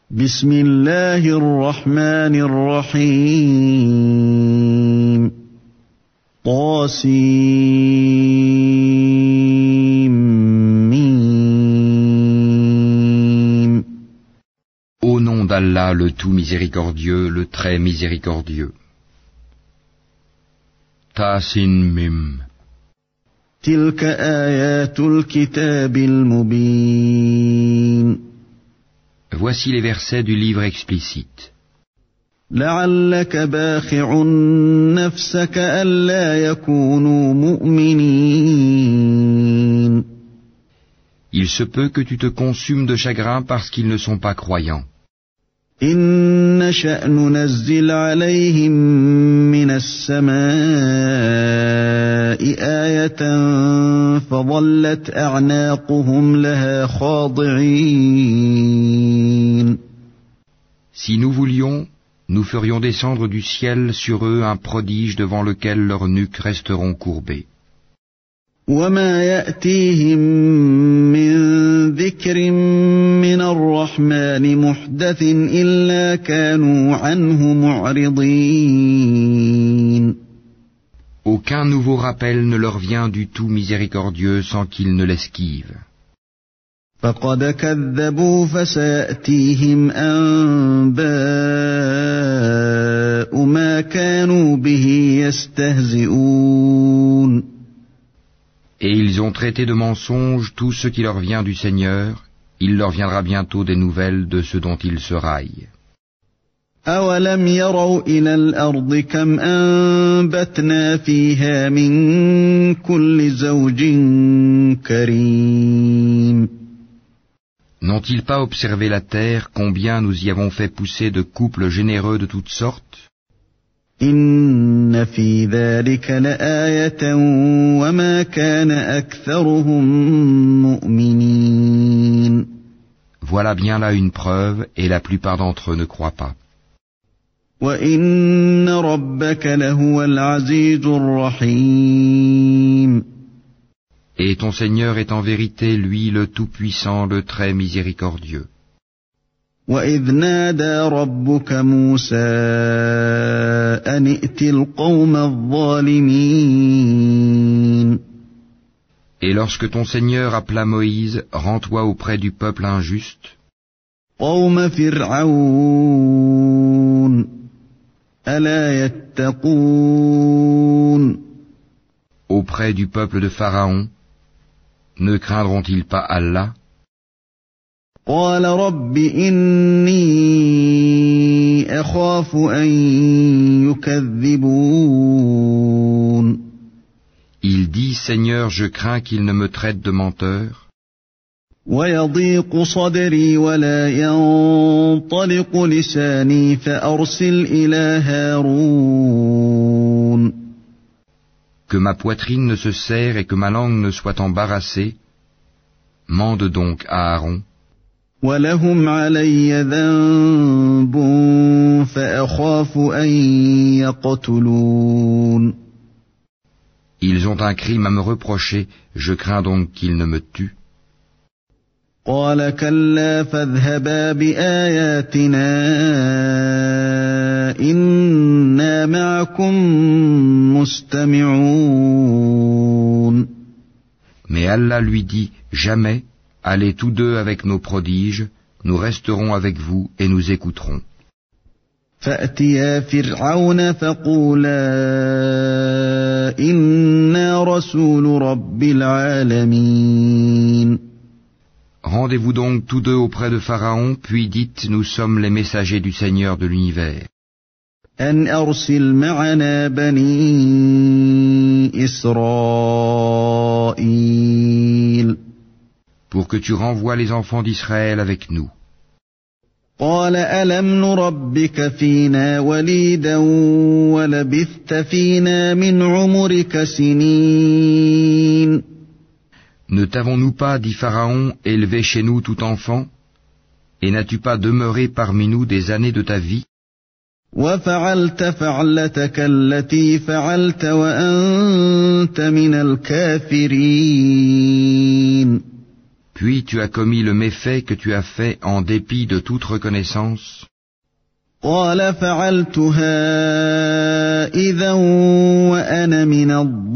بسم الله الرحمن الرحيم طاسيم. Au nom d'Allah, le tout miséricordieux, le très miséricordieux. Tasin Mim. تلك آيات الكتاب المبين. Voici les versets du livre explicite. لعلك باخع نفسك ألا يكونوا مؤمنين. Il se peut que tu te consumes de chagrin parce qu'ils ne sont pas croyants. إن نشأ ننزل عليهم من السماء آية فظلت أعناقهم لها خاضعين. Si nous voulions, nous ferions descendre du ciel sur eux un prodige devant lequel leurs nuques resteront courbées. وما يأتيهم من ذكر من الرحمن محدث إلا كانوا عنه معرضين. Aucun nouveau rappel ne leur vient du tout miséricordieux sans qu'ils ne l'esquivent. فقد كذبوا فسيأتيهم أنباء ما كانوا به يستهزئون. Et ils ont traité de mensonge tout ce qui leur vient du Seigneur, il leur viendra bientôt des nouvelles de ce dont ils se raillent. أَوَلَمْ يَرَوْا إِلَى الْأَرْضِ كَمْ أَنبَتْنَا فِيهَا مِن كُلِّ زَوْجٍ كَرِيمٍ. N'ont-ils pas observé la terre, combien nous y avons fait pousser de couples généreux de toutes sortes? إِنَّ فِي ذَلِكَ لَآيَةً وَمَا كَانَ أَكْثَرُهُم مُؤْمِنِينَ. Voilà bien là une preuve, et la plupart d'entre eux ne croient pas. وَإِنَّ رَبَّكَ لَهُوَ الْعَزِيزُ الرَّحِيمُ. Et ton Seigneur est en vérité, lui, le Tout-Puissant, le très miséricordieux. وَإِذْ نَادَى رَبُّكَ مُوسَىٰ أَنِ ائْتِ الْقَوْمَ الظَّالِمِينَ. Et lorsque ton Seigneur appela Moïse, rends-toi auprès du peuple injuste, قَوْمَ فِرْعَوْنَ أَلَا يَتَّقُونَ. auprès du peuple de Pharaon, ne craindront-ils pas Allah? قَالَ رَبِّ إِنِّي أَخَافُ أَن يُكَذِّبُونِ. Il dit, Seigneur, je crains qu'ils ne me traitent de menteur. وَيَضِيقُ صَدْرِي وَلَا يَنطَلِقُ لِسَانِي فَأَرْسِلْ إِلَىٰ هَارُونَ. Que ma poitrine ne se serre et que ma langue ne soit embarrassée, mande donc à Aaron. وَلَهُمْ عَلَيَّ ذَنبٌ فَأَخَافُ أَن يَقْتُلُونِ. Ils ont un crime à me reprocher, je crains donc qu'ils ne me tuent. قَالَ كَلَّا فَاذْهَبَا بِآيَاتِنَا إِنَّا مَعَكُمْ مُسْتَمِعُونَ. Mais Allah lui dit, jamais, allez tous deux avec nos prodiges, nous resterons avec vous et nous écouterons. فَأْتِيَا فِرْعَوْنَ فَقُولَا إِنَّا رَسُولُ رَبِّ الْعَالَمِينَ. Rendez-vous donc tous deux auprès de Pharaon, puis dites, nous sommes les messagers du Seigneur de l'univers. أَنْ أَرْسِلْ مَعَنَا بَنِي إِسْرَائِيلَ. Pour que tu renvoies les enfants d'Israël avec nous. قَالَ أَلَمْ نُرَبِّكَ فِينَا وَلِيدًا وَلَبِثْتَ فِينَا مِنْ عُمُرِكَ سِنِينَ. Ne t'avons-nous pas, dit Pharaon, élevé chez nous tout enfant? Et n'as-tu pas demeuré parmi nous des années de ta vie? وَفَعَلْتَ فَعْلَتَكَ الَّتِي فَعَلْتَ وَأَنْتَ مِنَ الْكَافِرِينَ. Puis tu as commis le méfait que tu as fait en dépit de toute reconnaissance. قال فعلتها إذا وأنا من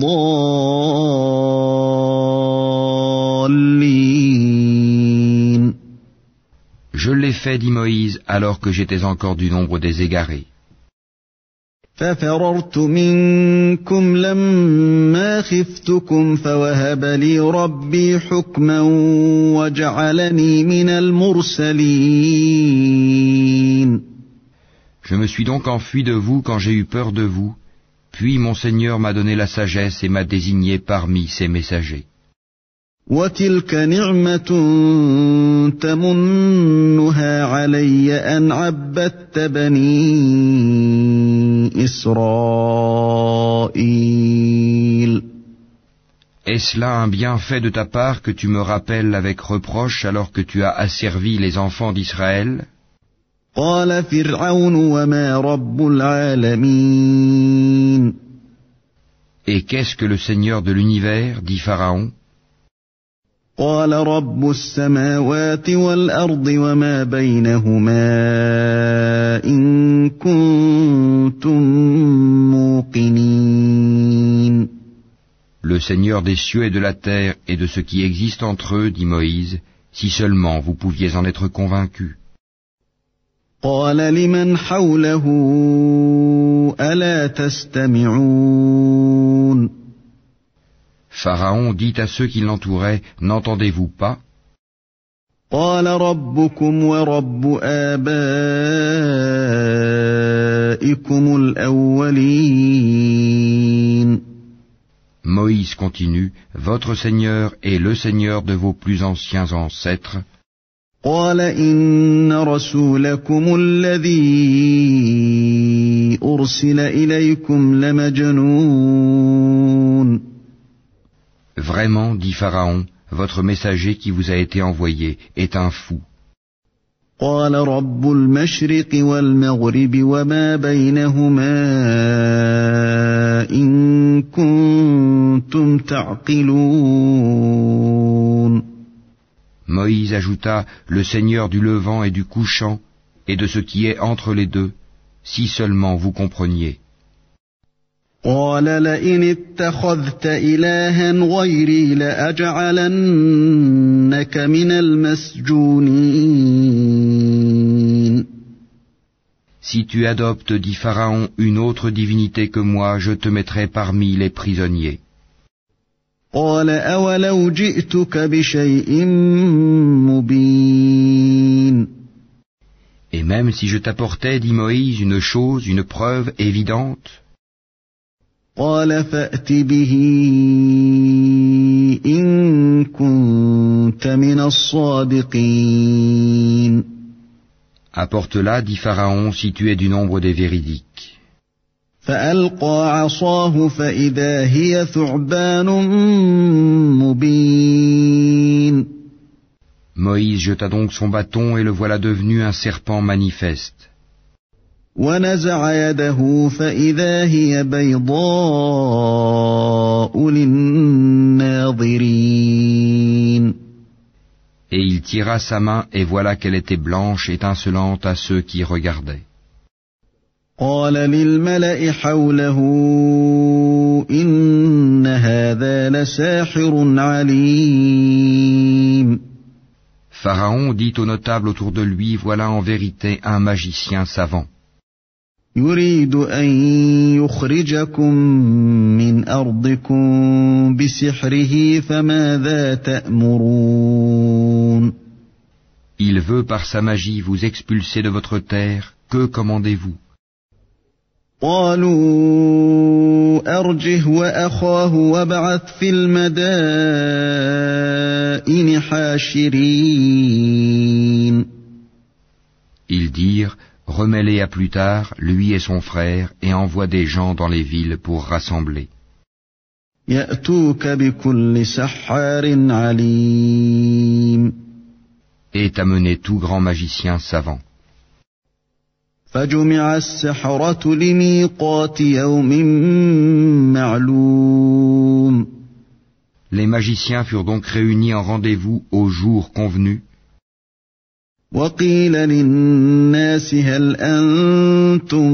الضالين. Je l'ai fait, dit Moïse, alors que j'étais encore du nombre des égarés. ففررت منكم لما خفتكم فوهب لي ربي حكما وجعلني من المرسلين. Je me suis donc enfui de vous quand j'ai eu peur de vous, puis mon Seigneur m'a donné la sagesse et m'a désigné parmi ses messagers. وتلك نعمة تمنها علي أن عبدت بني إسرائيل. Est-ce là un bienfait de ta part que tu me rappelles avec reproche alors que tu as asservi les enfants d'Israël? قال فرعون وما رب العالمين. Et qu'est-ce que le Seigneur de l'univers, dit Pharaon? قال رب السماوات والأرض وما بينهما إن كنتم موقنين. Le Seigneur des cieux et de la terre et de ce qui existe entre eux, dit Moïse, si seulement vous pouviez en être convaincus. قال لمن حوله ألا تستمعون. Pharaon dit à ceux qui l'entouraient, n'entendez-vous pas? قال ربكم ورب آبائكم الأولين. Moïse continue, votre Seigneur est le Seigneur de vos plus anciens ancêtres. قال إن رسولكم الذي أرسل إليكم لمجنون. Vraiment, dit Pharaon, votre messager qui vous a été envoyé est un fou. قال رب المشرق والمغرب وما بينهما إن كنتم تعقلون. Moïse ajouta, le Seigneur du levant et du couchant, et de ce qui est entre les deux, si seulement vous compreniez. قال لئن اتخذت إلها غيري لأجعلنك من المسجونين. Si tu adoptes, dit Pharaon, une autre divinité que moi, je te mettrai parmi les prisonniers. قال أولو جئتك بشيء مبين. Et même si je t'apportais, dit Moïse, une chose, une preuve évidente, قال فأت به إن كنت من الصادقين. apporte-la, dit Pharaon, si tu es du nombre des véridiques. فألقى عصاه فإذا هي ثعبان مبين. Moïse jeta donc son bâton et le voilà devenu un serpent manifeste. ونزع يده فإذا هي بيضاء للناظرين. Et il tira sa main et voilà qu'elle était blanche, étincelante à ceux qui regardaient. قال للملأ حوله إن هذا لساحر عليم. Pharaon dit aux notables autour de lui, voilà en vérité un magicien savant. يريد أن يخرجكم من أرضكم بسحره فماذا تأمرون. Il veut par sa magie vous expulser de votre terre, que commandez-vous? قالوا أرجه وأخاه وابعث في المدائن حاشرين. Ils dirent, remets-les à plus tard, lui et son frère, et envoie des gens dans les villes pour rassembler. يأتوك بكل سحار عليم. Et amener tout grand magicien savant. فجمع السحرة لميقات يوم معلوم. Les magiciens furent donc réunis en rendez-vous au jour convenu. وقيل للناس هل أنتم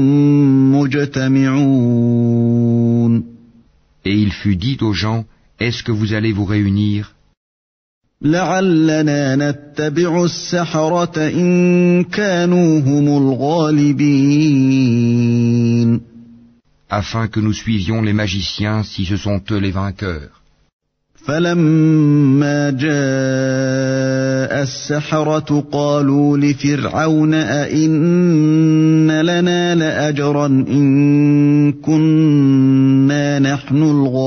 مجتمعون Et il fut dit aux gens, est-ce que vous allez vous réunir لعلنا نتبع السحرة إن كانوا هم الغالبين afin que nous suivions les magiciens si ce sont eux les vainqueurs. فلما جاء السحرة قالوا لفرعون أئن لنا لأجرا إن كنا نحن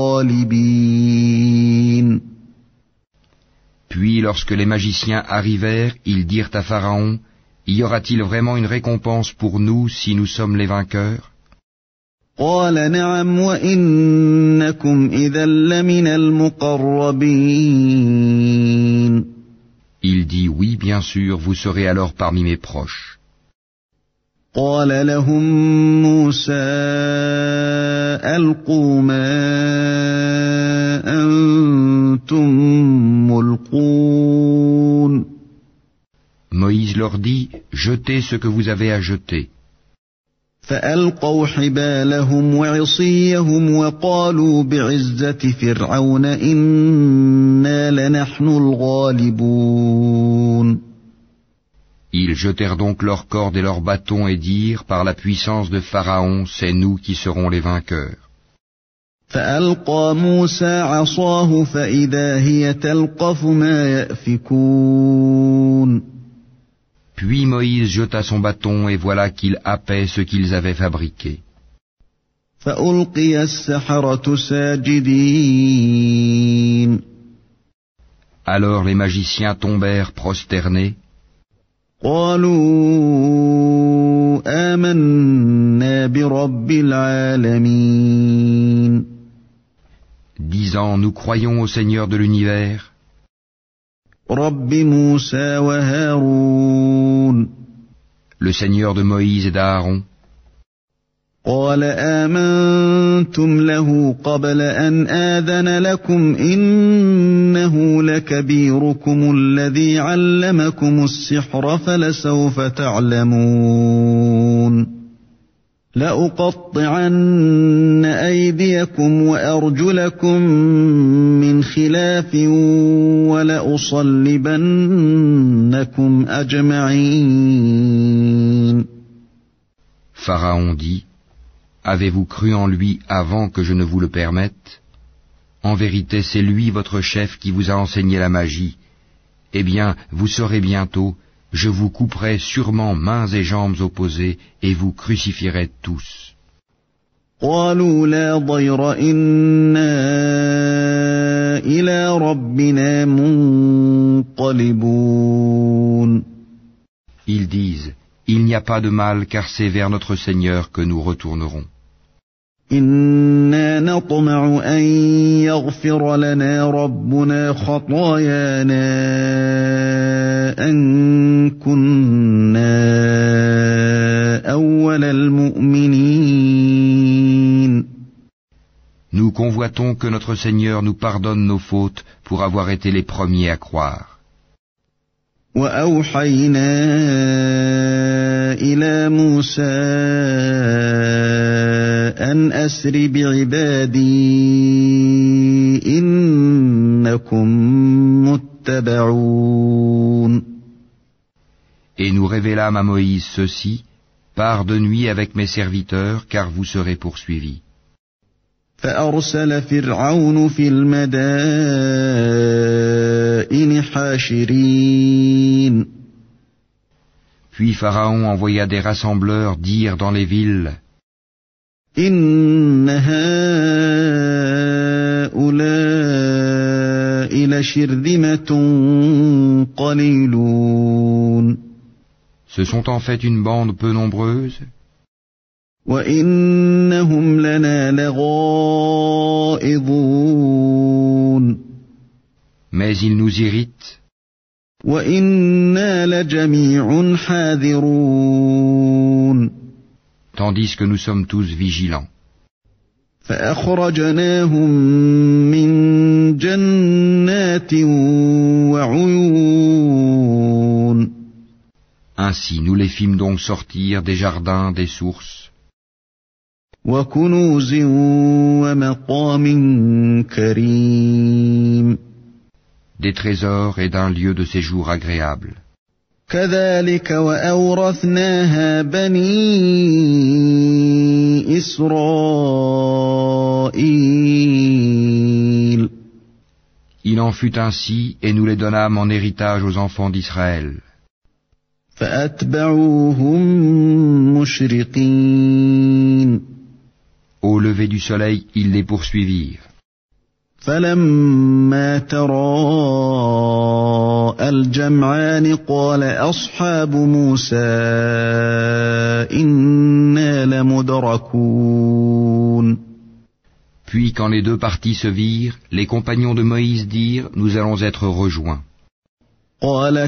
الغالبين. Puis lorsque les magiciens arrivèrent, ils dirent à Pharaon, y aura-t-il vraiment une récompense pour nous si nous sommes les vainqueurs? قال نعم وإنكم إذا لمن المقربين. Il dit, oui, bien sûr, vous serez alors parmi mes proches. قال لهم موسى ألقوا ما أنتم ملقون. Moïse leur dit, jetez ce que vous avez à jeter. فألقوا حبالهم وعصيهم وقالوا بعزة فرعون إنا لنحن الغالبون. Ils jetèrent donc leurs cordes et leurs bâtons et dirent, par la puissance de Pharaon, c'est nous qui serons les vainqueurs. فألقى موسى عصاه فإذا هي تلقف ما يأفكون. Puis Moïse jeta son bâton et voilà qu'il happait ce qu'ils avaient fabriqué. فألقي السحرة ساجدين. Alors les magiciens tombèrent prosternés. قالوا آمنا برب العالمين. Disant, nous croyons au Seigneur de l'univers, رب موسى وهارون. le Seigneur de Moïse et d'Aaron. قال آمنتم له قبل أن آذن لكم إنه لكبيركم الذي علمكم السحر فلسوف تعلمون لأقطعن أيديكم وأرجلكم من خلاف ولأصلبنكم أجمعين. Pharaon dit, avez-vous cru en lui avant que je ne vous le permette? En vérité, c'est lui votre chef qui vous a enseigné la magie. Eh bien, vous saurez bientôt, je vous couperai sûrement mains et jambes opposées et vous crucifierai tous. قالوا لا ضير إنا إلى ربنا منقلبون. Ils disent, il n'y a pas de mal car c'est vers notre Seigneur que nous retournerons. إنا نطمع أن يغفر لنا ربنا خطايانا أن كنا أول المؤمنين. Nous convoitons que notre Seigneur nous pardonne nos fautes pour avoir été les premiers à croire. وأوحينا إلى موسى أن أسر بعبادي إنكم متبعون. Et nous révélâmes à Moïse ceci, pars de nuit avec mes serviteurs, car vous serez poursuivis. فأرسل فرعون في المدائن حاشرين. Puis Pharaon envoya des rassembleurs dire dans les villes, إن هؤلاء لشرذمة قليلون. ce sont en fait une bande peu nombreuse, وإنهم لنا لغائظون. mais ils nous irritent, وإنا لجميع حاذرون. tandis que nous sommes tous vigilants. فأخرجناهم من جنات وعيون. Ainsi nous les fîmes donc sortir des jardins, des sources, وكنوز ومقام كريم. des trésors et d'un lieu de séjour agréable. كذلك وأورثناها بني إسرائيل. Il en fut ainsi, et nous les donnâmes en héritage aux enfants d'Israël. فأتبعوهم مشرقين. Au lever du soleil, ils les poursuivirent. فلما تراءى الجمعان قال أصحاب موسى إنا لمدركون. Puis quand les deux parties se virent, les compagnons de Moïse dirent, nous allons être rejoints. قال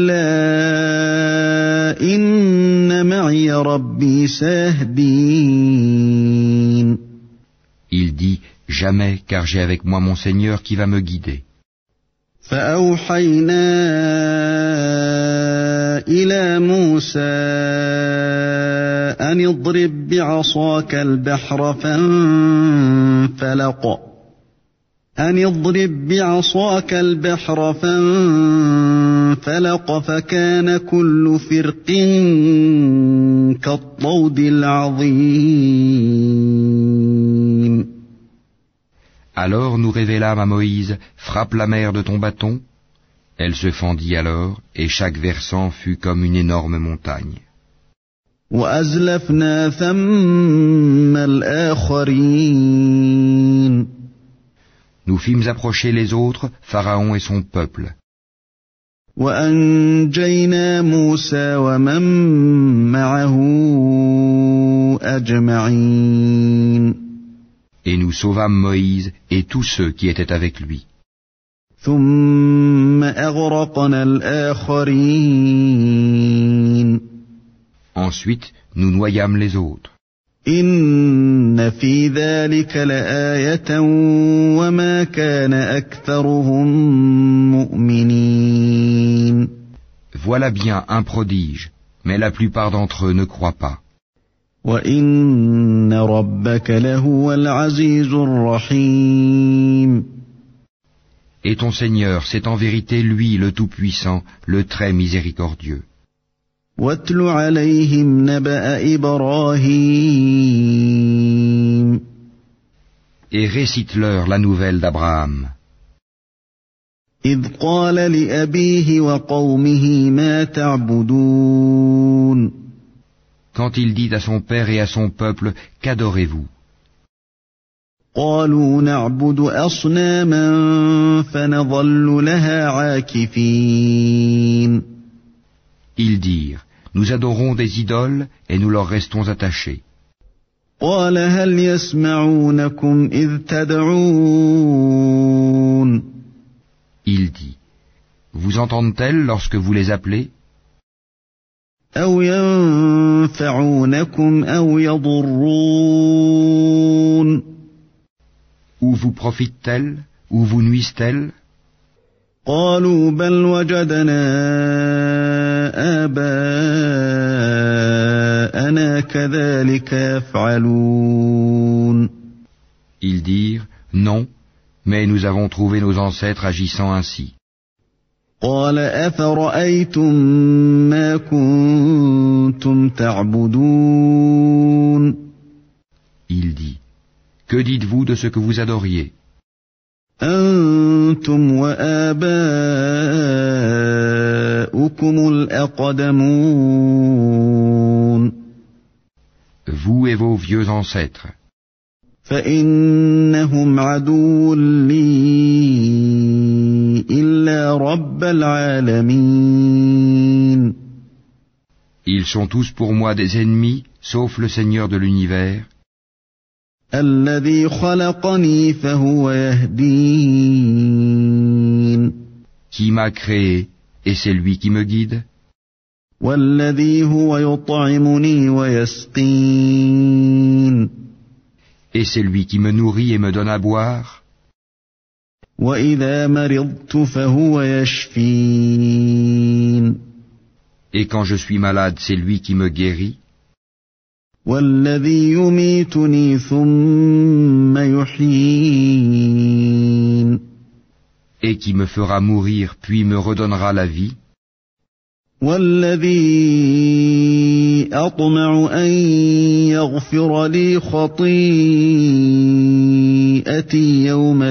كلا إن معي ربي سيهدين. Il dit, jamais, car j'ai avec moi mon Seigneur qui va me guider. فأوحينا إلى موسى أن اضرب بعصاك البحر فانفلق فكان كل فرق كالطود العظيم. Alors nous révélâmes à Moïse, frappe la mer de ton bâton. Elle se fendit alors, et chaque versant fut comme une énorme montagne. وأزلفنا ثم الآخرين. Nous fîmes approcher les autres, Pharaon et son peuple. وأنجينا موسى ومن معه أجمعين. Et nous sauvâmes Moïse et tous ceux qui étaient avec lui. ثم أغرقنا الآخرين. Ensuite, nous noyâmes les autres. إن في ذلك لآية وما كان أكثرهم مؤمنين. Voilà bien un prodige, mais la plupart d'entre eux ne croient pas. وإن ربك لهو العزيز الرحيم. Et ton Seigneur, c'est en vérité lui le Tout-Puissant, le très miséricordieux. واتل عليهم نبأ إبراهيم. Et récite-leur la nouvelle d'Abraham. إذ قال لأبيه وقومه ما تعبدون. Quand il dit à son père et à son peuple, qu'adorez-vous? قالوا نعبد أصناما فنظل لها عاكفين. Ils dirent, nous adorons des idoles et nous leur restons attachés. قال هل يسمعونكم إذ تدعون. Il dit, vous entendent-elles lorsque vous les appelez? أو ينفعونكم أو يضرون. Ou vous profitent-elles, ou vous nuisent-elles? قالوا بل وجدنا آباءنا كذلك يفعلون. Ils dirent, non, mais nous avons trouvé nos ancêtres agissant ainsi. قال أفرأيتم ما كنتم تعبدون. Il dit, que dites-vous de ce que vous adoriez? أنتم وآباؤكم الأقدمون. Vous et vos vieux ancêtres. فإنهم عدو لي إلا رب العالمين. Ils sont tous pour moi des ennemis, sauf le Seigneur de l'univers, الذي خلقني فهو يهدين. qui m'a créé, et c'est lui qui me guide, والذي هو يطعمني ويسقين. et c'est lui qui me nourrit et me donne à boire, وإذا مرضت فهو يشفين Et quand je suis malade, c'est lui qui me guérit. والذي يميتني ثم يحيين Et qui me fera mourir, puis me redonnera la vie. والذي أطمع أن يغفر لي خطيئتي يوم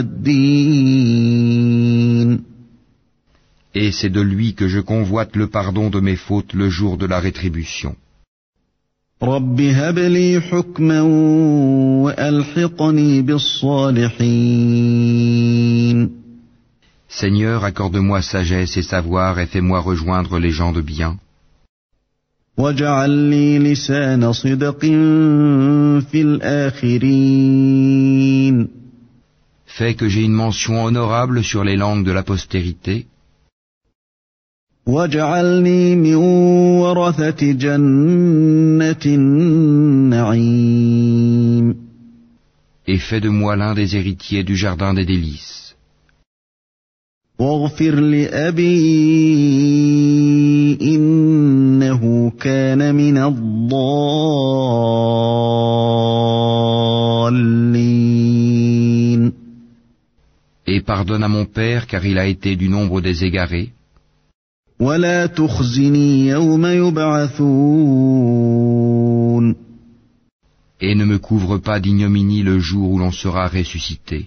الدين Et c'est de lui que je convoite le pardon de mes fautes le jour de la rétribution. رب هب لي حكما وألحقني بالصالحين Seigneur, accorde-moi sagesse et savoir et fais-moi rejoindre les gens de bien. واجعل لي لسان صدق في الآخرين Fais que j'ai une mention honorable sur les langues de la postérité. واجعلني من ورثة جنة النعيم Et fais de moi l'un des héritiers du jardin des délices. واغفر لأبي إنه كان من الضالين Et pardonne à mon père car il a été du nombre des égarés. ولا تخزني يوم يبعثون Et ne me couvre pas d'ignominie le jour où l'on sera ressuscité.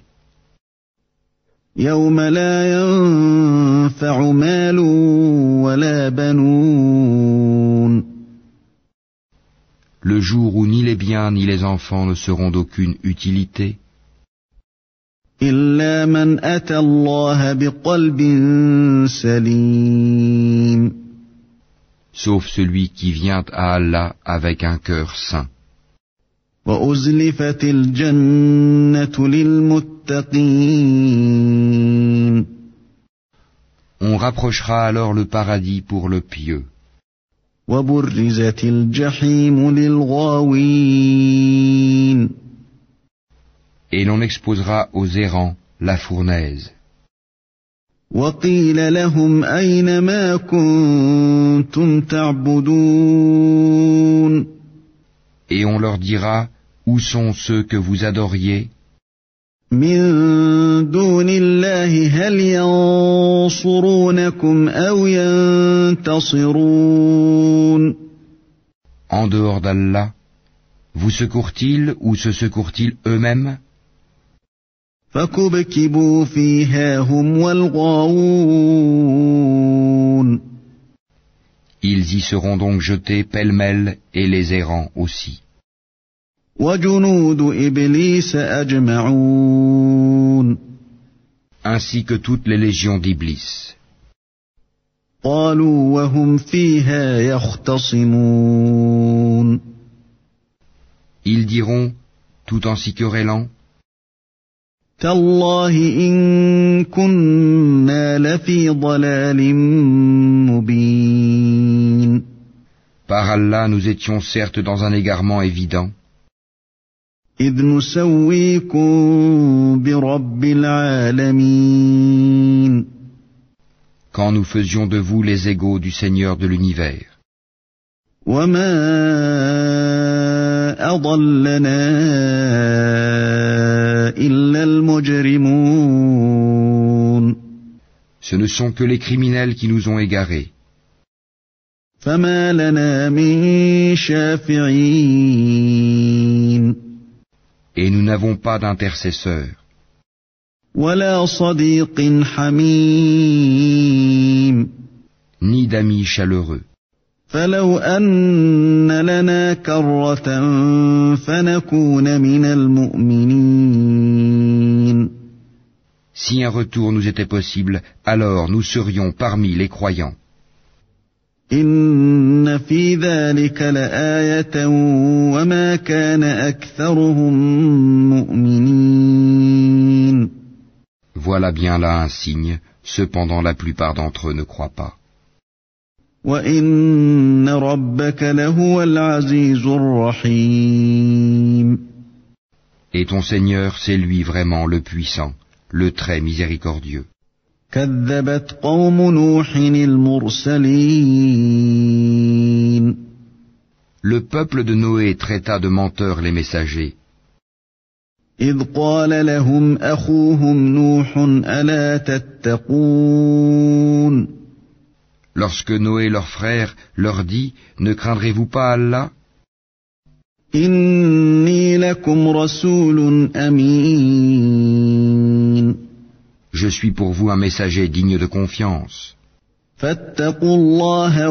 يوم لا ينفع مال ولا بنون Le jour où ni les biens ni les enfants ne seront d'aucune utilité. إلا من أتى الله بقلب سليم Sauf celui qui vient à Allah avec un cœur saint. وأزلفت الجنة للمتقين On rapprochera alors le paradis pour le pieux. وبرزت الجحيم للغاوين Et l'on exposera aux errants la fournaise. وقيل لهم أين ما كنتم تعبدون Et on leur dira, où sont ceux que vous adoriez, من دون الله هل ينصرونكم أو ينتصرون en dehors d'Allah, vous secourent-ils ou se secourent-ils eux-mêmes? فكبكبوا فيها هم والغاوون Ils y seront donc jetés pêle-mêle et les errants aussi. وجنود إبليس أجمعون Ainsi que toutes les légions d'Iblis. قالوا وهم فيها يختصمون Ils diront, tout en s'y querellant, تالله إن كنا لفي ضلال مبين par Allah nous étions certes dans un égarement évident, إذ نسويكم برب العالمين quand nous faisions de vous les égaux du Seigneur de l'univers. وما أضلنا إلا المجرمون Ce ne sont que les criminels qui nous ont égarés. فما لنا من شافعين Et nous n'avons pas d'intercesseur, ولا صديق حميم ni d'amis chaleureux. فلو أن لنا كرة فنكون من المؤمنين Si un retour nous était possible, alors nous serions parmi les croyants. إن في ذلك لآية وما كان أكثرهم مؤمنين Voilà bien là un signe, cependant la plupart d'entre eux ne croient pas. وإن ربك لهو العزيز الرحيم Et ton Seigneur, c'est lui vraiment le puissant, le très miséricordieux. كذبت قوم نوح المرسلين Le peuple de Noé traita de menteurs les messagers. إذ قال لهم أخوهم نوح ألا تتقون Lorsque Noé leur frère leur dit, ne craindrez-vous pas Allah? إني لكم رسول أمين Je suis pour vous un messager digne de confiance. فاتقوا الله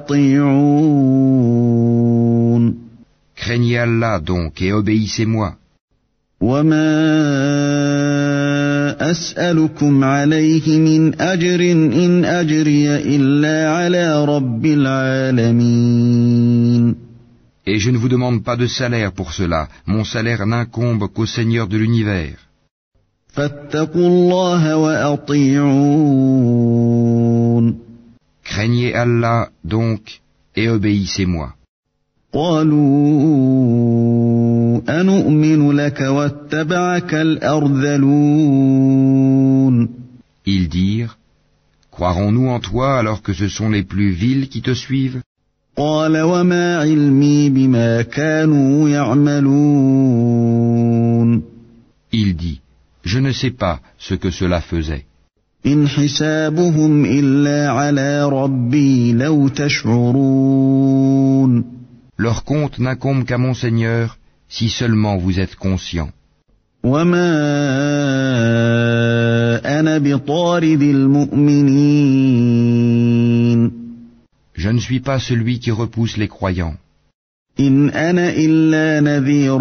وأطيعون Craignez Allah donc et obéissez-moi. وما أسألكم عليه من أجر إن أجري إلا على رب العالمين Et je ne vous demande pas de salaire pour cela, mon salaire n'incombe qu'au Seigneur de l'univers. فاتقوا الله وأطيعون Craignez Allah donc et obéissez-moi. قالوا أنؤمن لك واتبعك الأرذلون Ils dirent, croirons-nous en toi alors que ce sont les plus vils qui te suivent? قال وما علمي بما كانوا يعملون Il dit, je ne sais pas ce que cela faisait. إن حسابهم إلا على ربي لو تشعرون Leur compte n'incombe qu'à mon Seigneur, si seulement vous êtes conscients. وما أنا بطارد المؤمنين Je ne suis pas celui qui repousse les croyants. إن أنا إلا نذير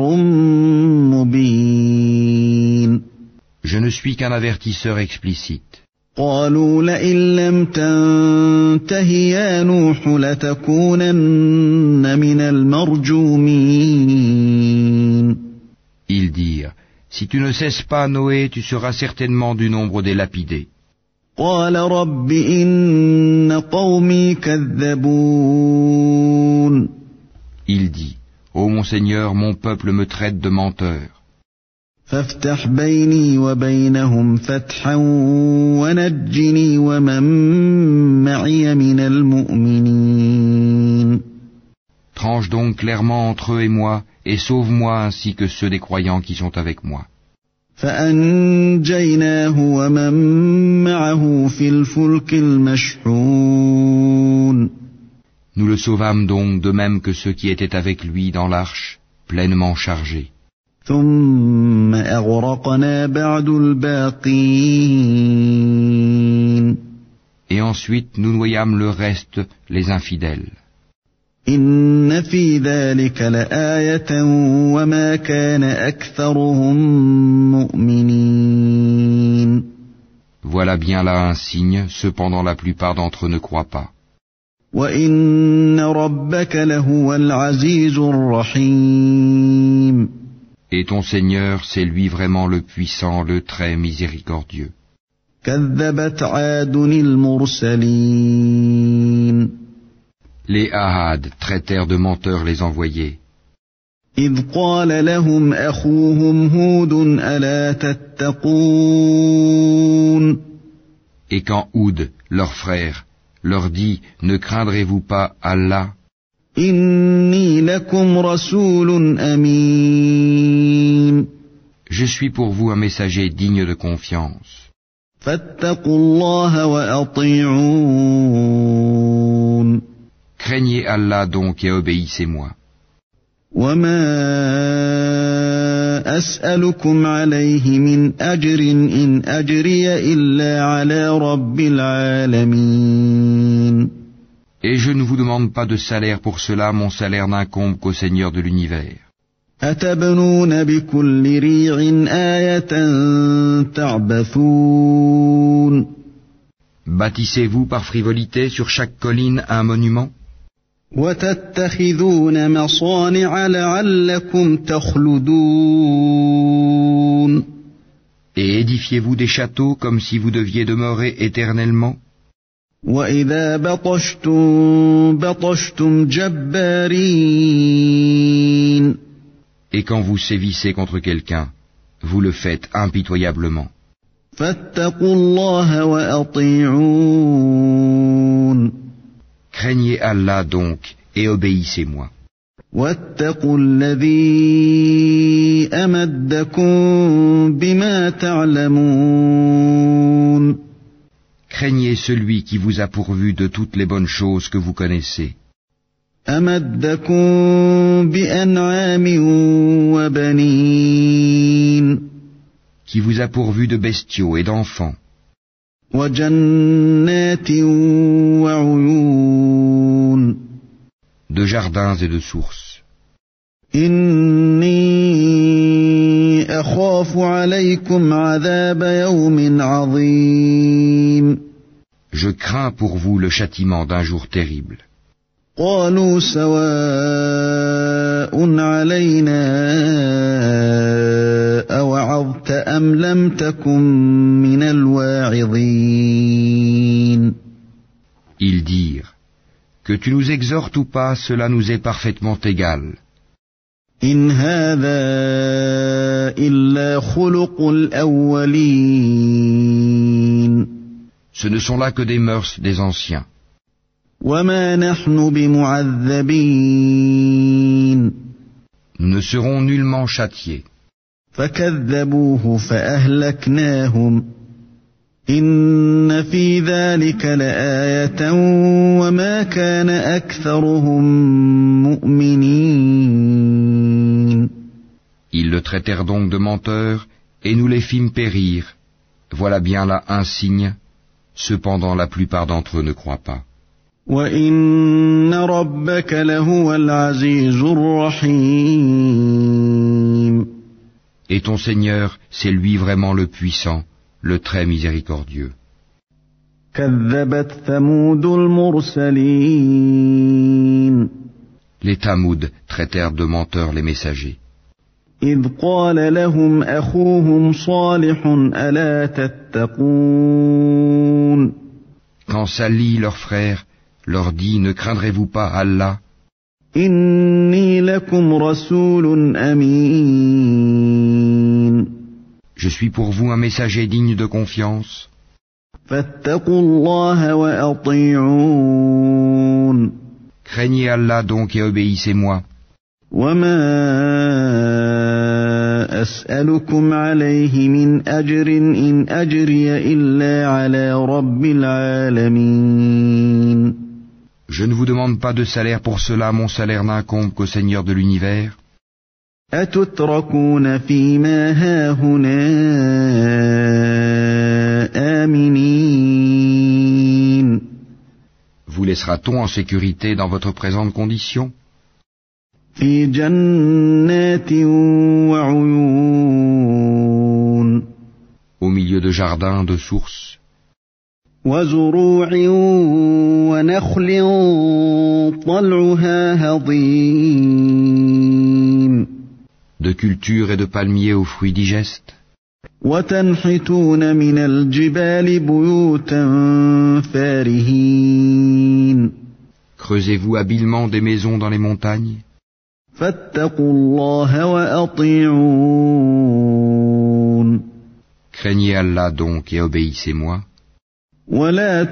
مبين Je ne suis qu'un avertisseur explicite. قالوا لئن لم تنته يا نوح لتكونن من المرجومين Ils dirent, si tu ne cesses pas, Noé, tu seras certainement du nombre des lapidés. قال رب إن قومي كذبون Il dit, ô mon Seigneur, mon peuple me traite de menteur. فافتح بيني وبينهم فتحا ونجني ومن معي من المؤمنين Tranche donc clairement entre eux et moi, et sauve-moi ainsi que ceux des croyants qui sont avec moi. فأنجيناه ومن معه في الفلك المشحون Nous le sauvâmes donc de même que ceux qui étaient avec lui dans l'arche, pleinement chargés. ثم أغرقنا بعد الباقين Et ensuite nous noyâmes le reste, les infidèles. إن في ذلك لآية وما كان أكثرهم مؤمنين Voilà bien là un signe, cependant la plupart d'entre eux ne croient pas. وإن ربك لهو العزيز الرحيم Et ton Seigneur, c'est lui vraiment le puissant, le très miséricordieux. كذبت عاد المرسلين Les Ahad traitèrent de menteurs les envoyés. إذ قال لهم أخوهم هود ألا تتقون Et quand Houd, leur frère, leur dit, ne craindrez-vous pas Allah? إني لكم رسول أمين Je suis pour vous un messager digne de confiance. فاتقوا الله وأطيعون Craignez Allah donc et obéissez-moi. وما أسألكم عليه من أجر إن أجري إلا على رب العالمين Et je ne vous demande pas de salaire pour cela, mon salaire n'incombe qu'au Seigneur de l'univers. أتبنون بكل ريع آية تعبثون Bâtissez-vous par frivolité sur chaque colline un monument? وتتخذون مصانع لعلكم تخلدون Et édifiez-vous des châteaux comme si vous deviez demeurer éternellement? وإذا بطشتم بطشتم جبارين Et quand vous sévissez contre quelqu'un, vous le faites impitoyablement. فاتقوا الله وأطيعون Craignez Allah donc et obéissez-moi. واتقوا الذي أمدكم بما تعلمون Craignez celui qui vous a pourvu de toutes les bonnes choses que vous connaissez. أمدكم بأنعام وبنين Qui vous a pourvu de bestiaux et d'enfants. وجنات وعيون De jardins et de sources. إني أخاف عليكم عذاب يوم عظيم Je crains pour vous le châtiment d'un jour terrible. قالوا سواء علينا أوعظت أم لم تكن من الواعظين Ils dirent, que tu nous exhortes ou pas, cela nous est parfaitement égal. إن هذا إلا خلق الأولين Ce ne sont là que des mœurs des anciens. وما نحن بمعذبين Nous ne serons nullement châtiés. فكذبوه فأهلكناهم إن في ذلك لآية وما كان أكثرهم مؤمنين Ils le traitèrent donc de menteur, et nous les fîmes périr. Voilà bien là un signe. Cependant la plupart d'entre eux ne croient pas. وإن ربك لهو العزيز الرحيم Et ton Seigneur, c'est lui vraiment le puissant, le très miséricordieux. كذبت ثمود المرسلين Les Tamouds traitèrent de menteurs les messagers. إذ قال لهم أخوهم صالح ألا تتقون Quand Salih, leur frère, leur dit, ne craindrez-vous pas Allah? إني لكم رسول أمين Je suis pour vous un messager digne de confiance. فاتقوا الله وأطيعون Craignez Allah donc et obéissez-moi. وما أسألكم عليه من أجر إن أجري إلا على رب العالمين Je ne vous demande pas de salaire pour cela, mon salaire n'incombe qu'au Seigneur de l'univers. أتتركون فيما هاهنا آمنين Vous laissera-t-on en sécurité dans votre présente condition? في جنات وعيون Au milieu de jardins, de sources, وزروع ونخل طلعها هضيم de cultures et de palmiers aux fruits digestes. وتنحتون من الجبال بيوتا فارهين Creusez-vous habilement des maisons dans les montagnes? فاتقوا الله وأطيعون Craignez Allah donc et obéissez-moi. ولا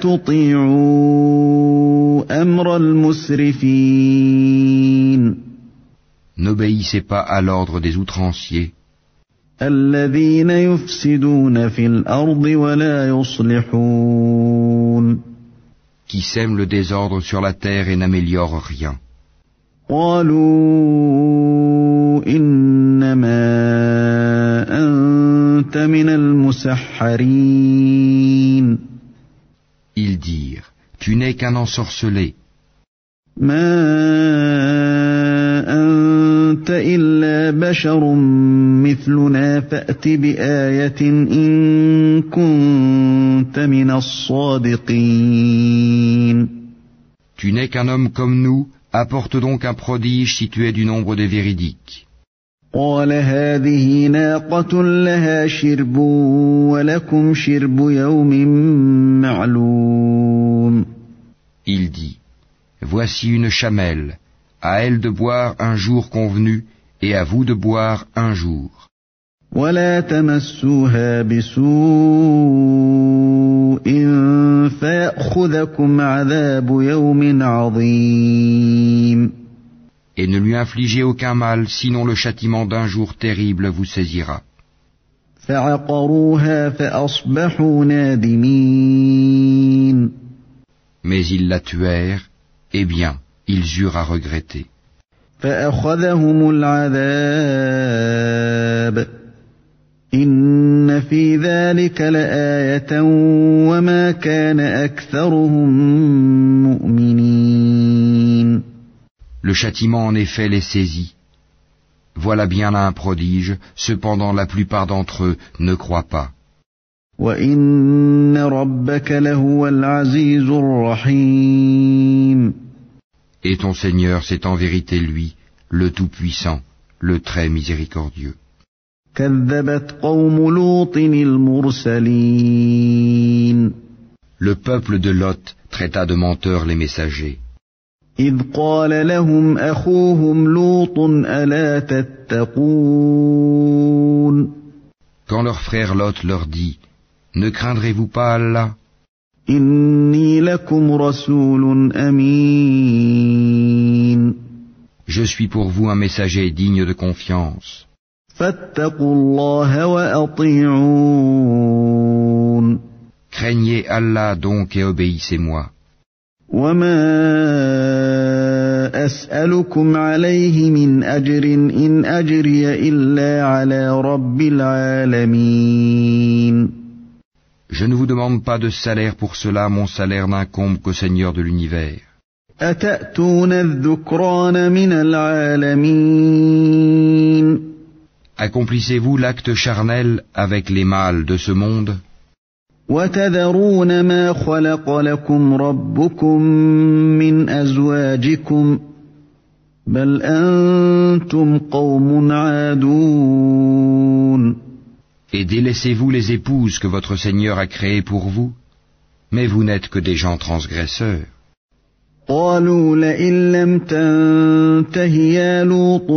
تطيعوا أمر المسرفين N'obéissez pas à l'ordre des outranciers, الذين يفسدون في الأرض ولا يصلحون qui sèment le désordre sur la terre et n'améliorent rien. قالوا إنما أنت من المسحرين Ils dirent, tu n'es qu'un ensorcelé, ما أنت إلا بشر مثلنا فأت بآية إن كنت من الصادقين tu n'es qu'un homme comme nous, apporte donc un prodige si tu es du nombre des véridiques. قال هذه ناقة لها شرب ولكم شرب يوم معلوم Il dit, voici une chamelle, à elle de boire un jour convenu, et à vous de boire un jour. ولا تمسوها بسوء فيأخذكم عذاب يوم عظيم. Et ne lui infligez aucun mal, sinon le châtiment d'un jour terrible vous saisira. فعقروها فأصبحوا نادمين. Mais ils la tuèrent, et bien, ils eurent à regretter. فأخذهم العذاب إن في ذلك لآية وما كان أكثرهم مؤمنين. Le châtiment en effet les saisit. Voilà bien là un prodige, cependant la plupart d'entre eux ne croient pas. وَإِنَّ رَبَّكَ لَهُوَ الْعَزِيزُ الرَّحِيمُ. Et ton Seigneur, c'est en vérité lui, le Tout-Puissant, le Très Miséricordieux. كَذَّبَتْ قَوْمُ لُوطٍ الْمُرْسَلِينَ. Le peuple de Lot traita de menteurs les messagers. إِذْ قَالَ لَهُمْ أَخُوهُمْ لُوطٌ أَلَا تَتَّقُونَ. Quand leur frère Lot leur dit, ne craindrez-vous pas Allah? إِنِّي لَكُمْ رَسُولٌ أَمِينٌ. Je suis pour vous un messager digne de confiance. فَاتَّقُوا اللَّهَ وَأَطِيعُونِ. Craignez Allah donc et obéissez-moi. وَمَا أَسْأَلُكُمْ عَلَيْهِ مِنْ أَجْرٍ إِنْ أَجْرِيَ إِلَّا عَلَى رَبِّ الْعَالَمِينَ. Je ne vous demande pas de salaire pour cela, mon salaire n'incombe qu'au Seigneur de l'univers. أَتَأْتُونَ الذُّكْرَانَ مِنَ الْعَالَمِينَ. Accomplissez-vous l'acte charnel avec les mâles de ce monde? وَتَذَرُونَ مَا خَلَقَ لَكُمْ رَبُّكُمْ مِنْ أَزْوَاجِكُمْ بَلْ أَنْتُمْ قَوْمٌ عَادُونَ. Et délaissez-vous les épouses que votre Seigneur a créées pour vous? Mais vous n'êtes que des gens transgresseurs. قالوا لئن لم تنته يا لوط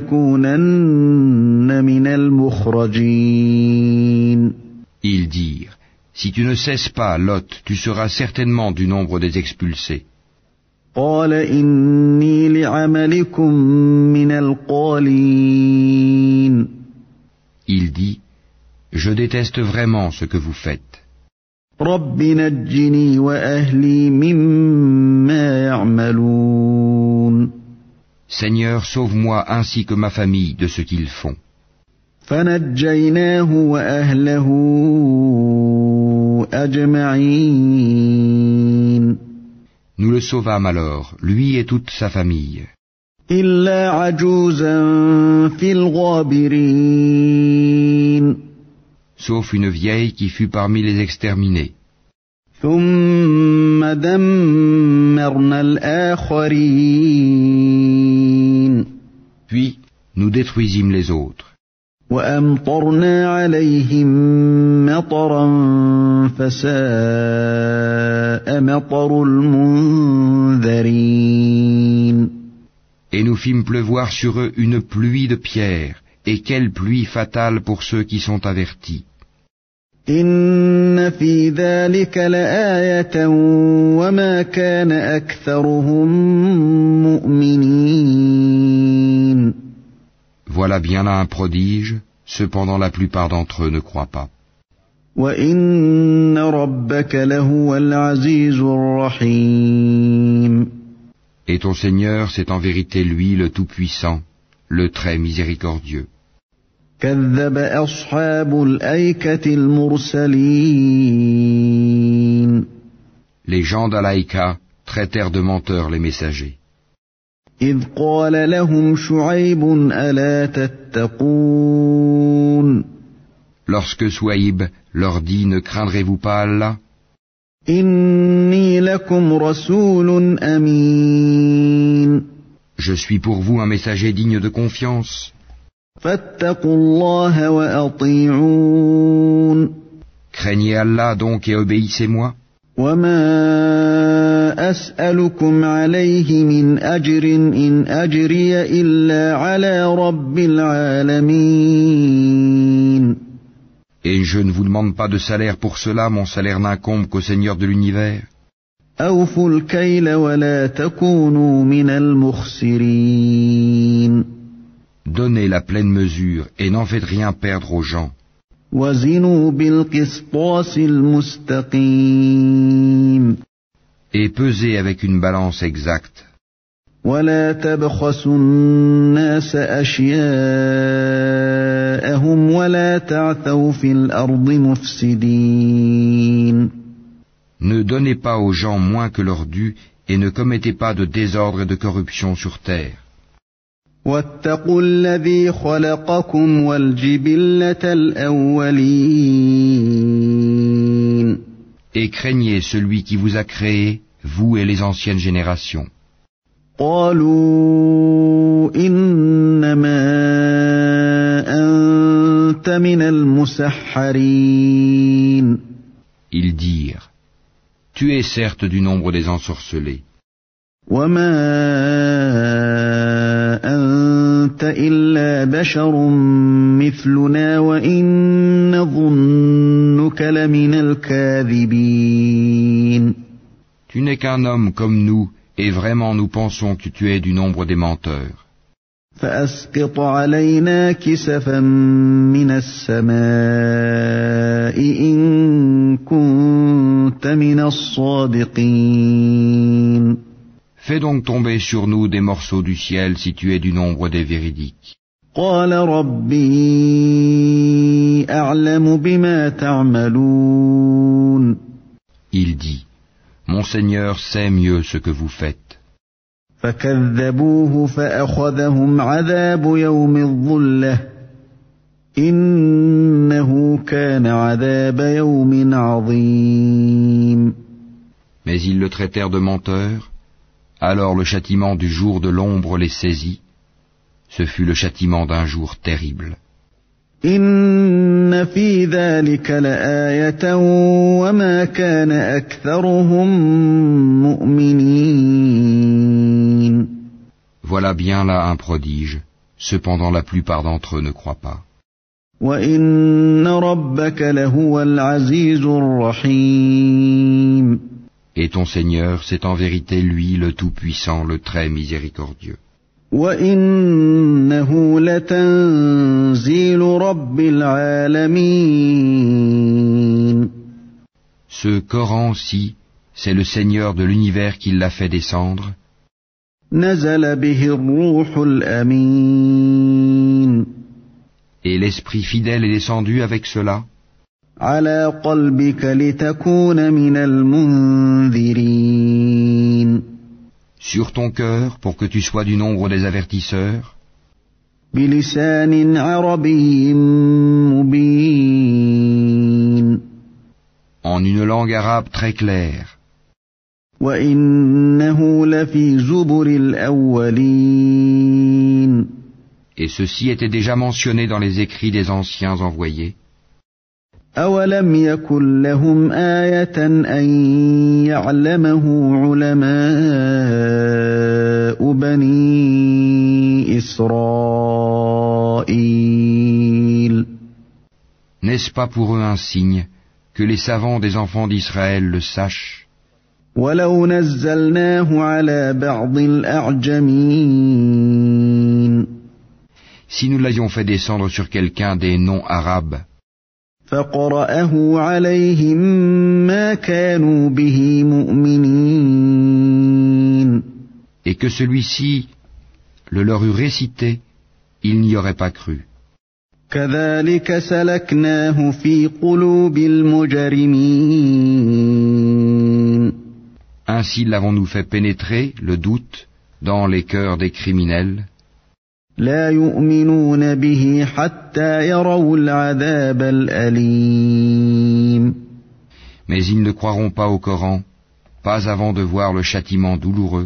لتكونن من المخرجين. Ils dirent, si tu ne cesses pas, Lot, tu seras certainement du nombre des expulsés. قال إني لعملكم من القالين. Il dit, je déteste vraiment ce que vous faites. رب نجني وأهلي مما يعملون. Seigneur, sauve-moi ainsi que ma famille de ce qu'ils font. فنجيناه وأهله أجمعين. Nous le sauvâmes alors, lui et toute sa famille. إلا عجوزا في الغابرين. Sauf une vieille qui fut parmi les exterminés. ثم دمرنا الآخرين. Puis, nous détruisîmes les autres. وأمطرنا عليهم مطرا فساء مطر المنذرين. Et nous fîmes pleuvoir sur eux une pluie de pierres, et quelle pluie fatale pour ceux qui sont avertis. إن في ذلك لآية وما كان أكثرهم مؤمنين. Voilà bien là un prodige, cependant la plupart d'entre eux ne croient pas. وإن ربك لهو العزيز الرحيم. Et ton Seigneur, c'est en vérité lui le Tout-Puissant, le Très Miséricordieux. كذب أصحاب الأيكة المرسلين. Les gens d'Alaïka traitèrent de menteurs les messagers. إذ قال لهم شعيب ألا تتقون. Lorsque Souaïb leur dit, ne craindrez-vous pas Allah? إني لكم رسول أمين. Je suis pour vous un messager digne de confiance. فاتقوا الله وأطيعون. Craignez Allah donc et obéissez-moi. وما أسألكم عليه من أجر إن أجري إلا على رب العالمين. Et je ne vous demande pas de salaire pour cela, mon salaire n'incombe qu'au Seigneur de l'univers. أوفوا الكيل ولا تكونوا من المخسرين. Donnez la pleine mesure et n'en faites rien perdre aux gens. وزنوا بالقسطاس المستقيم. Et pesez avec une balance exacte. ولا تبخسوا الناس أشياءهم ولا تعثوا في الأرض مفسدين. Ne donnez pas aux gens moins que leur dû et ne commettez pas de désordre et de corruption sur terre. واتقوا الذي خلقكم والجبلة الأولين. Et craignez celui qui vous a créé, vous et les anciennes générations. قالوا إنما أنت من المسحرين. Ils dirent, tu es certes du nombre des ensorcelés. وما أنت إلا بشر مثلنا وإن نظنك لمن الكاذبين. Tu n'es qu'un homme comme nous, et vraiment nous pensons que tu es du nombre des menteurs. فأسقط علينا كسفا من السماء إن كنت من الصادقين. Fais donc tomber sur nous des morceaux du ciel si tu es du nombre des véridiques. قال ربي أعلم بما تعملون. Il dit, mon Seigneur sait mieux ce que vous faites. فكذبوه فأخذهم عذاب يوم الظلة إنه كان عذاب يوم عظيم. Mais ils le traitèrent de menteur. Alors le châtiment du jour de l'ombre les saisit. Ce fut le châtiment d'un jour terrible. إن في ذلك لآية وما كان أكثرهم مؤمنين. Voilà bien là un prodige. Cependant la plupart d'entre eux ne croient pas. وإن ربك لهو العزيز الرحيم. Et ton Seigneur, c'est en vérité lui le Tout-Puissant, le Très Miséricordieux. وَإِنَّهُ لَتَنزِيلُ رَبِّ الْعَالَمِينَ. Ce Coran-ci, c'est le Seigneur de l'univers qui l'a fait descendre. نَزَلَ بِهِ الرُّوحُ الْأَمِينُ. Et l'Esprit fidèle est descendu avec cela. على قلبك لتكون من المنذرين. Sur ton cœur, pour que tu sois du nombre des avertisseurs. بلسان عربي مبين. En une langue arabe très claire. وإنه لفي زبر الأولين. Et ceci était déjà mentionné dans les écrits des anciens envoyés. أَوَلَمْ يَكُنْ لَهُمْ آيَةً أَنْ يَعْلَمَهُ عُلَمَاءُ بَنِي إِسْرَائِيلَ. N'est-ce pas pour eux un signe que les savants des enfants d'Israël le sachent? وَلَوْ نَزَّلْنَاهُ عَلَى بَعْضِ الْأَعْجَمِينَ. Si nous l'avions fait descendre sur quelqu'un des non-arabes, فَقَرَأَهُ عَلَيْهِمْ مَا كَانُوا بِهِ مُؤْمِنِينَ. et que celui-ci le leur eût récité, ils n'y auraient pas cru. كَذَلِكَ سَلَكْنَاهُ فِي قُلُوبِ الْمُجْرِمِينَ. Ainsi l'avons-nous fait pénétrer, le doute, dans les cœurs des criminels. لا يؤمنون به حتى يروا العذاب الأليم. Mais ils ne croiront pas au Coran, pas avant de voir le châtiment douloureux.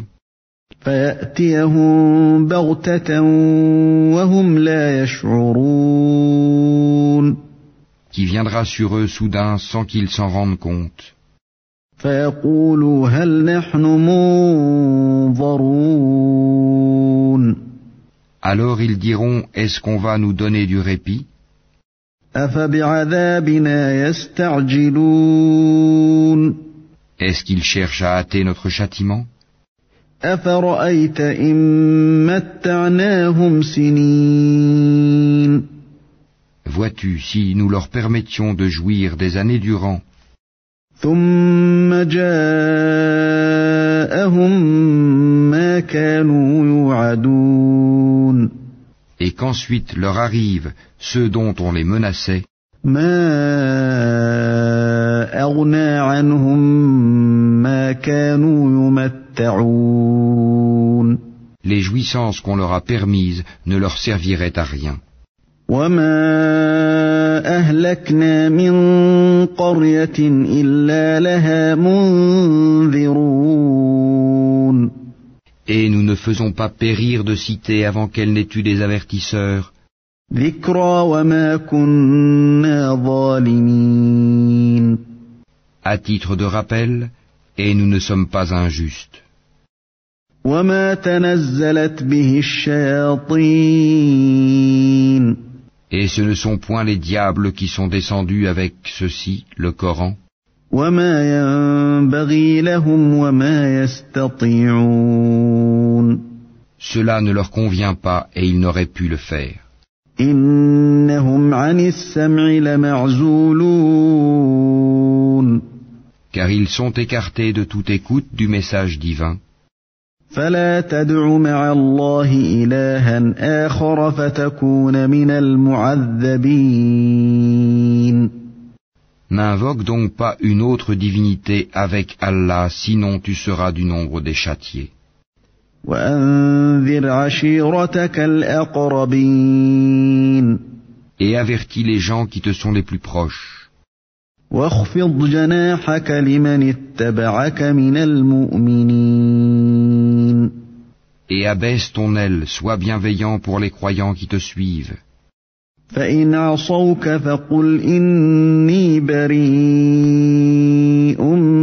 فيأتيهم بغتة وهم لا يشعرون. Qui viendra sur eux soudain sans qu'ils s'en rendent compte. فيقولوا هل نحن منظرون Alors ils diront, est-ce qu'on va nous donner du répit? أفبعذابنا يستعجلون Est-ce qu'ils cherchent à hâter notre châtiment? أفرأيت إن متعناهم سنين Vois-tu, si nous leur permettions de jouir des années durant, ثم جاءهم ما كانوا يوعدون et qu'ensuite leur arrivent ceux dont on les menaçait, ما أغنى عنهم ما كانوا يمتعون les jouissances qu'on leur a permises ne leur serviraient à rien. وما أهلكنا من قرية إلا لها منذرون Et nous ne faisons pas périr de cité avant qu'elle n'ait eu des avertisseurs, ذكرى وما كنا ظالمين à titre de rappel, et nous ne sommes pas injustes. وما تنزلت به الشياطين Et ce ne sont point les diables qui sont descendus avec ceci, le Coran, وما ينبغي لهم وما يستطيعون cela ne leur convient pas et ils n'auraient pu le faire. إنهم عن السمع لمعزولون Car ils sont écartés de toute écoute du message divin. فلا تدع مع الله إلها آخر فتكون من المعذبين N'invoque donc pas une autre divinité avec Allah, sinon tu seras du nombre des châtiés. وأنذر عشيرتك الأقربين Et avertis les gens qui te sont les plus proches. واخفض جناحك لمن اتبعك من المؤمنين Et abaisse ton aile, sois bienveillant pour les croyants qui te suivent. فإن عصوك فقل إني بريء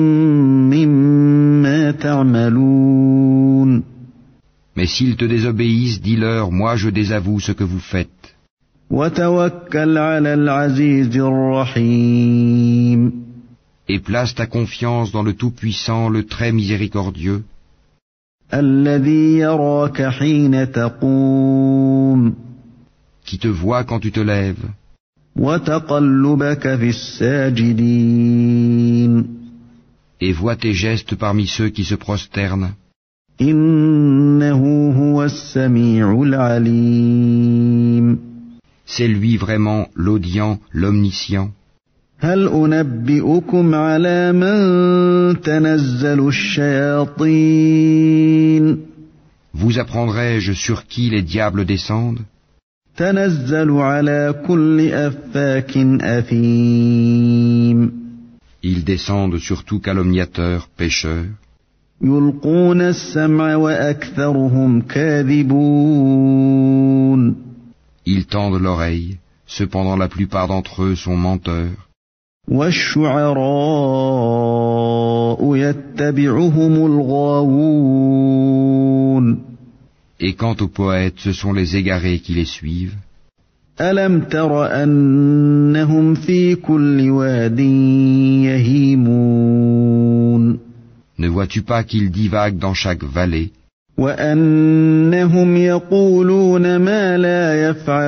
مما تعملون Mais s'ils te désobéissent, dis-leur, moi je désavoue ce que vous faites. وتوكل على العزيز الرحيم Et place ta confiance dans le Tout-Puissant, le Très Miséricordieux, الذي يراك حين تقوم qui te voit quand tu te lèves, وتقلبك في الساجدين et voit tes gestes parmi ceux qui se prosternent. إنه هو السميع العليم C'est lui vraiment l'audient, l'omniscient. هل أنبئكم على من تنزل الشياطين Vous apprendrai-je sur qui les diables descendent? تنزل على كل أفاك أثيم Ils descendent sur tout calomniateur, pécheur. يلقون السمع وأكثرهم كاذبون Ils tendent l'oreille, cependant la plupart d'entre eux sont menteurs. والشعراء يتبعهم الغاوون Et quant aux poètes, ce sont les égarés qui les suivent. ألم تر أنهم في كل واد يهيمون Ne vois-tu pas qu'ils divaguent dans chaque vallée, وأنهم يقولون ما لا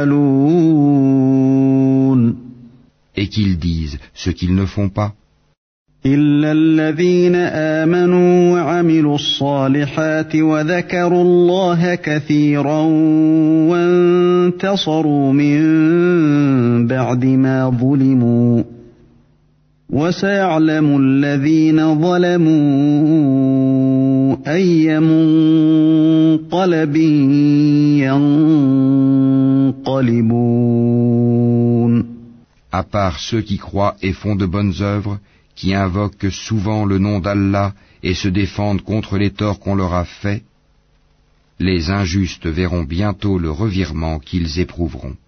يفعلون et qu'ils disent ce qu'ils ne font pas? إلا الذين آمنوا وعملوا الصالحات وذكروا الله كثيرا وانتصروا من بعد ما ظلموا وسيعلم الذين ظلموا أي منقلب ينقلبون À part ceux qui croient et font de bonnes œuvres, qui invoquent souvent le nom d'Allah et se défendent contre les torts qu'on leur a faits, les injustes verront bientôt le revirement qu'ils éprouveront.